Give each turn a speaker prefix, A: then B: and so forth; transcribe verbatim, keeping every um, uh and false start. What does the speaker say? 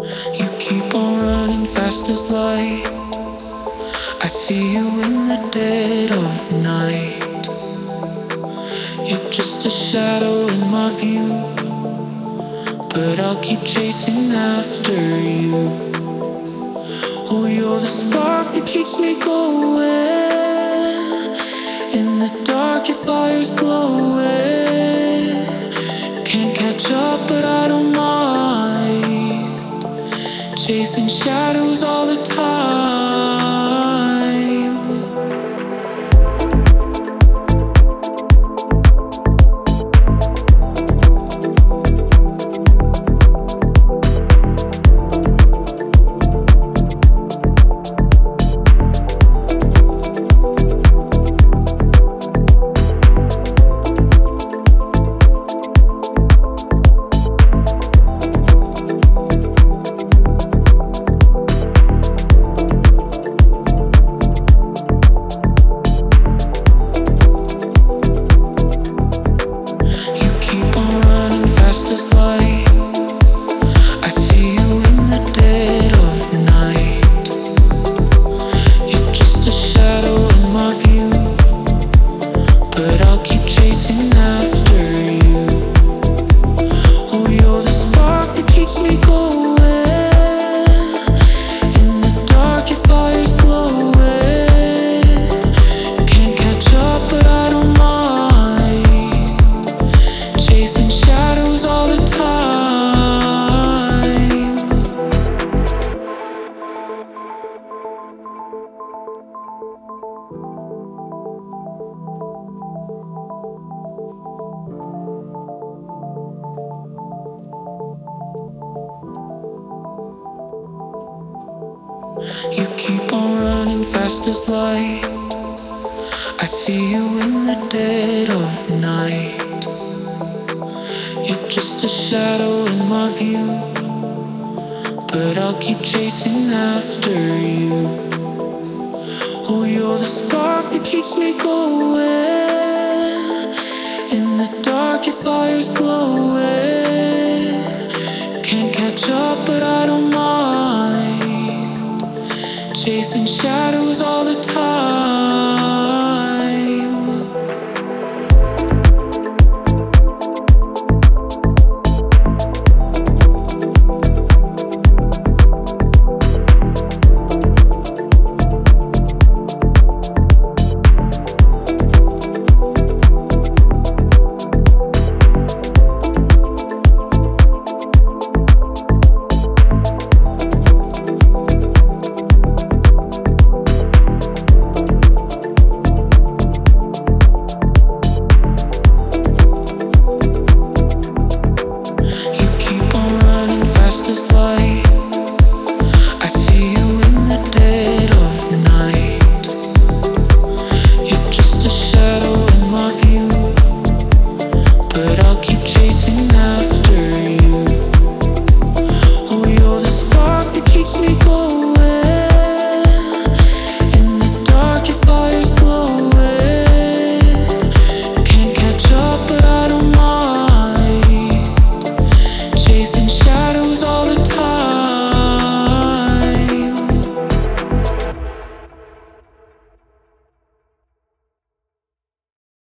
A: You keep on running fast as light. I see you in the dead of night. You're just a shadow in my view, but I'll keep chasing after you. Oh, you're the spark that keeps me going. In the dark, your fire's glowing. Can't catch up, but I don't mind. Chasing shadows all the time. You keep on running fast as light. I see you in the dead of night. You're just a shadow in my view, but I'll keep chasing after you. Oh, you're the spark that keeps me going. In the dark, your fire's glowing. Can't catch up, but I don't